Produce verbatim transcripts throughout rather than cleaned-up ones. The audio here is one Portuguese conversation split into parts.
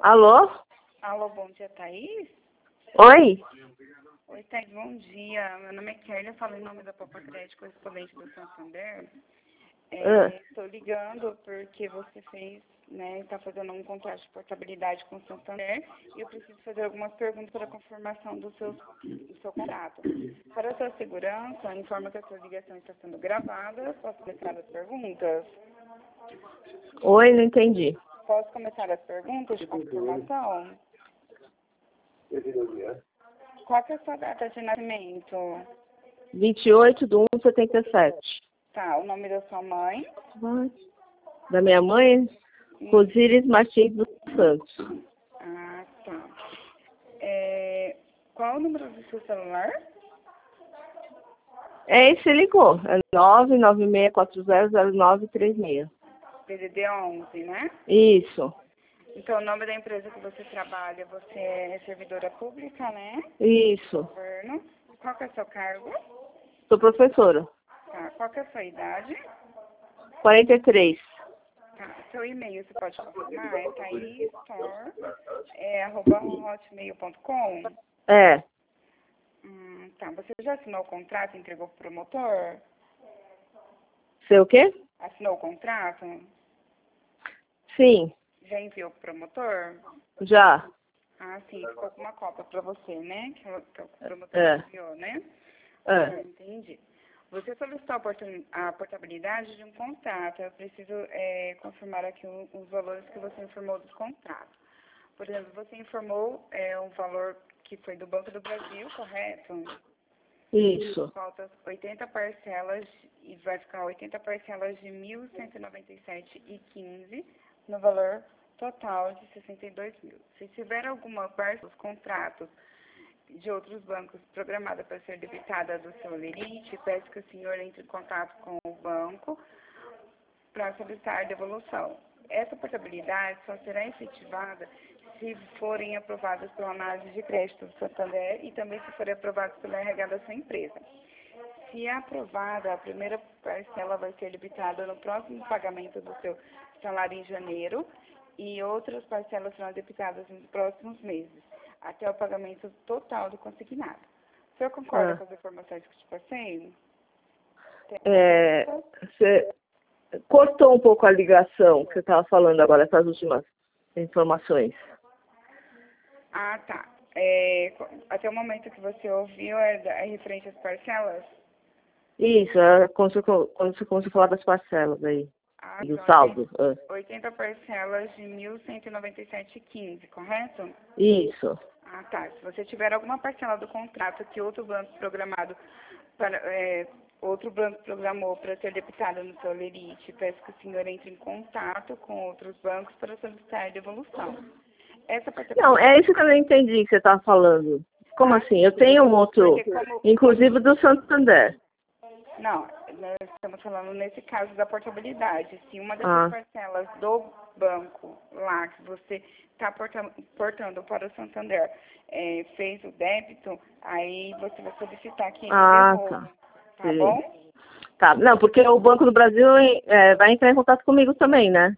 Alô? Alô, bom dia, Thaís? Oi? Oi, Thaís, bom dia. Meu nome é Kelly, eu falo em nome da Papa Crédito, correspondente do Santander. É, Ah. Estou ligando porque você fez, né, está fazendo um contrato de portabilidade com o Santander e eu preciso fazer algumas perguntas para a confirmação do seu, do seu contrato. Para a sua segurança, informa que a sua ligação está sendo gravada. Posso começar as perguntas? Oi, não entendi. Posso começar as perguntas de confirmação? Qual que é a sua data de nascimento? vinte e oito de um de setenta e sete. Tá, o nome da sua mãe? Da minha mãe, Rosíris Martins dos Santos. Ah, tá. É, qual é o número do seu celular? É, esse ligou. É nove nove seis quatro zero zero nove três seis. D D D onze, né? Isso, Então, o nome da empresa que você trabalha, você é servidora pública, né? isso. Governo. Qual que é o seu cargo? Sou professora. Tá. Qual que é a sua idade? quarenta e três. Tá. Seu e-mail, você pode confirmar? É thaistor, é, arroba hotmail ponto com? É. Hum, tá. Você já assinou o contrato e entregou pro promotor? Sei o quê? Assinou o contrato? Sim, Já enviou pro promotor? já. Ah, sim, ficou com uma cópia para você, né? Que, o- que o promotor É. enviou, né? É. Ah, entendi. Você solicitou a porta- a portabilidade de um contrato. Eu preciso é, confirmar aqui o- os valores que você informou dos contratos. Por exemplo, você informou é, um valor que foi do Banco do Brasil, correto? Isso. Falta oitenta parcelas e vai ficar oitenta parcelas de mil cento e noventa e sete e quinze no valor total de sessenta e dois mil. Se tiver alguma parte dos contratos de outros bancos programada para ser debitada do seu lerite, peço que o senhor entre em contato com o banco para solicitar devolução. Essa portabilidade só será efetivada se forem aprovadas pela análise de crédito do Santander e também se forem aprovadas pela R H da sua empresa. Se aprovada, a primeira parcela vai ser debitada no próximo pagamento do seu salário em janeiro e outras parcelas serão debitadas nos próximos meses, até o pagamento total do consignado. O senhor concorda Ah. com as informações que te passei? Tem É, alguma dúvida? você cortou um pouco a ligação que você estava falando agora, essas últimas informações. Ah, tá. É, co- até o momento que você ouviu é, da- é referente às parcelas? Isso, é quando você, quando você começou a falar das parcelas aí, Ah, do são saldo. É. oitenta parcelas de mil cento e noventa e sete e quinze, correto? Isso. Ah, tá. Se você tiver alguma parcela do contrato que outro banco programado para é, outro banco programou para ser debitada no seu lerite, peço que o senhor entre em contato com outros bancos para solicitar devolução. Essa Não, portabilidade. é isso que eu não entendi que você estava falando. Como Ah, assim? Eu tenho um outro, porque como, inclusive do Santander. não, nós estamos falando nesse caso da portabilidade. Se uma dessas Ah, parcelas do banco lá que você está portando para o Santander é, fez o débito, aí você vai solicitar que ele ah, devolva, tá. tá Sim. bom? Tá, não, porque o Banco do Brasil é, vai entrar em contato comigo também, né?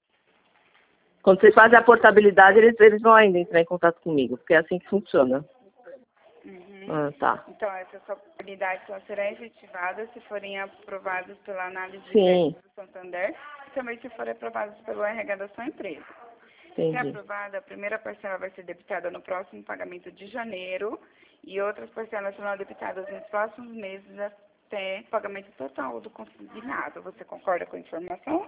Quando vocês fazem a portabilidade, eles, eles vão ainda entrar em contato comigo, porque é assim que funciona. Uhum. Ah, tá. Então, essa portabilidade só será efetivada se forem aprovadas pela análise de Sim, crédito do Santander e também se forem aprovadas pelo R H da sua empresa. Se entendi. aprovada, a primeira parcela vai ser debitada no próximo pagamento de janeiro e outras parcelas serão debitadas nos próximos meses até o pagamento total do consignado. Você concorda com a informação?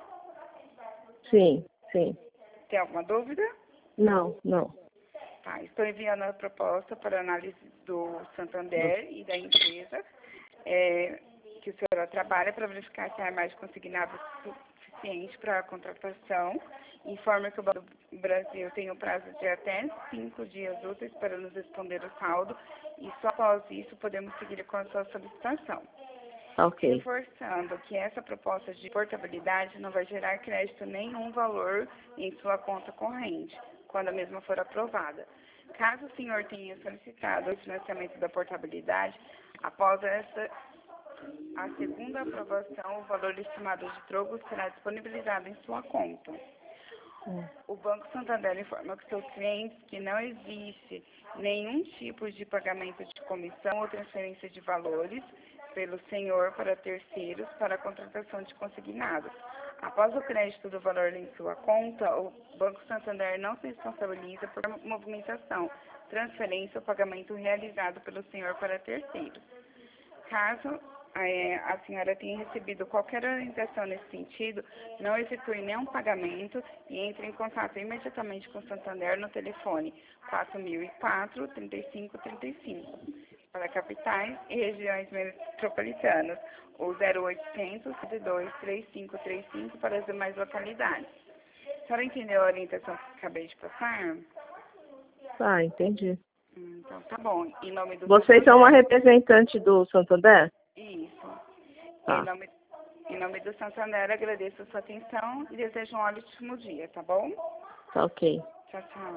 Sim, sim. Tem alguma dúvida? Não, não. Tá, estou enviando a proposta para análise do Santander e da empresa é, que o senhor trabalha para verificar se há mais consignado suficiente para a contratação. Informa que o Banco do Brasil tem um prazo de até cinco dias úteis para nos responder o saldo e só após isso podemos seguir com a sua solicitação. Tá ok. Reforçando que essa proposta de portabilidade não vai gerar crédito nenhum valor em sua conta corrente, quando a mesma for aprovada. Caso o senhor tenha solicitado o financiamento da portabilidade, após essa, a segunda aprovação, o valor estimado de troco será disponibilizado em sua conta. Hum. O Banco Santander informa que seus clientes que não existe nenhum tipo de pagamento de comissão ou transferência de valores pelo senhor para terceiros para a contratação de consignados. Após o crédito do valor em sua conta, o Banco Santander não se responsabiliza por movimentação, transferência ou pagamento realizado pelo senhor para terceiros. Caso é, a senhora tenha recebido qualquer orientação nesse sentido, não efetue nenhum pagamento e entre em contato imediatamente com o Santander no telefone quatro mil e quatro, trinta e cinco, trinta e cinco para capitais e regiões metropolitanas, ou zero oitocentos, cento e dois, trinta e cinco, trinta e cinco para as demais localidades. A senhora entendeu a orientação que acabei de passar? Ah, entendi. Então, tá bom. Em nome do Vocês Santander, são uma representante do Santander? isso. Tá. Em nome, em nome do Santander, agradeço a sua atenção e desejo um ótimo dia, tá bom? Tá ok. Tchau, tchau.